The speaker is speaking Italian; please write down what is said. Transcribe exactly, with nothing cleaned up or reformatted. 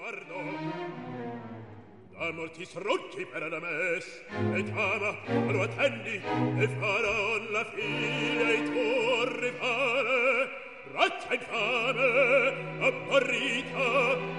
guardo da molti srocchi per la mes e chiama, lo attendi e faraon la figlia e tuo rivale razza infame, apparita